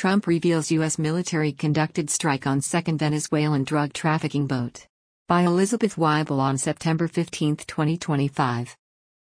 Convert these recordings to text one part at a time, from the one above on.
Trump reveals U.S. military conducted strike on second Venezuelan drug trafficking boat. By Elizabeth Weibel on September 15, 2025.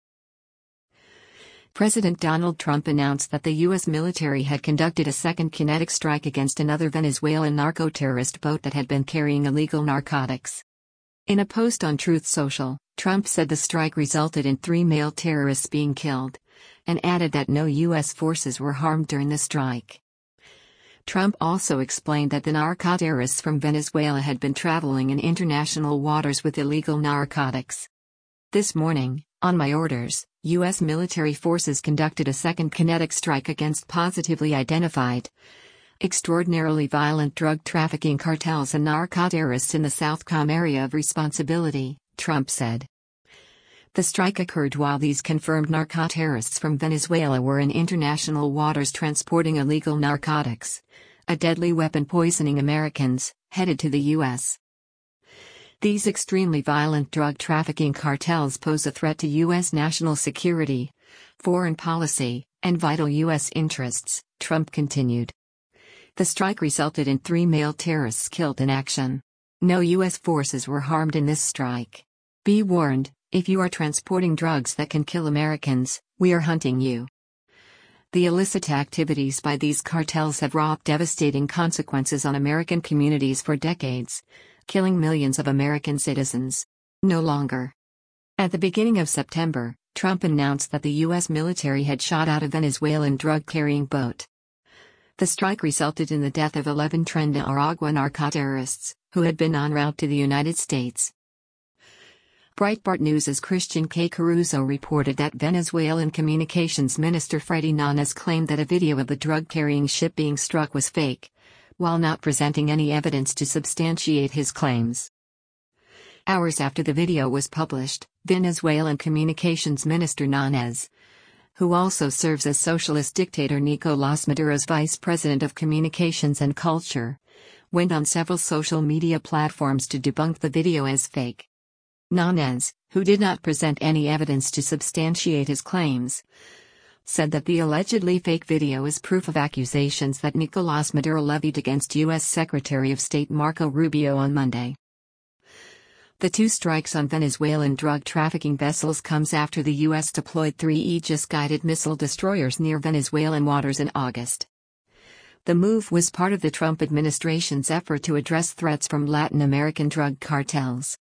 President Donald Trump announced that the U.S. military had conducted a second kinetic strike against another Venezuelan narco-terrorist boat that had been carrying illegal narcotics. In a post on Truth Social, Trump said the strike resulted in 3 male terrorists being killed, and added that no U.S. forces were harmed during the strike. Trump also explained that the narco-terrorists from Venezuela had been traveling in international waters with illegal narcotics. This morning, on my orders, U.S. military forces conducted a second kinetic strike against positively identified, extraordinarily violent drug trafficking cartels and narco-terrorists in the Southcom area of responsibility, Trump said. The strike occurred while these confirmed narco-terrorists from Venezuela were in international waters transporting illegal narcotics, a deadly weapon poisoning Americans, headed to the U.S. These extremely violent drug trafficking cartels pose a threat to U.S. national security, foreign policy, and vital U.S. interests, Trump continued. The strike resulted in 3 male terrorists killed in action. No U.S. forces were harmed in this strike. Be warned, if you are transporting drugs that can kill Americans, we are hunting you. The illicit activities by these cartels have wrought devastating consequences on American communities for decades, killing millions of American citizens. No longer. At the beginning of September, Trump announced that the U.S. military had shot out a Venezuelan drug-carrying boat. The strike resulted in the death of 11 Tren de Aragua narco-terrorists, who had been en route to the United States. Breitbart News' Christian K. Caruso reported that Venezuelan Communications Minister Freddy Nanes claimed that a video of the drug-carrying ship being struck was fake, while not presenting any evidence to substantiate his claims. Hours after the video was published, Venezuelan Communications Minister Nanes, who also serves as socialist dictator Nicolás Maduro's vice president of communications and culture, went on several social media platforms to debunk the video as fake. Nanes, who did not present any evidence to substantiate his claims, said that the allegedly fake video is proof of accusations that Nicolás Maduro levied against U.S. Secretary of State Marco Rubio on Monday. The 2 strikes on Venezuelan drug trafficking vessels comes after the U.S. deployed 3 Aegis-guided missile destroyers near Venezuelan waters in August. The move was part of the Trump administration's effort to address threats from Latin American drug cartels.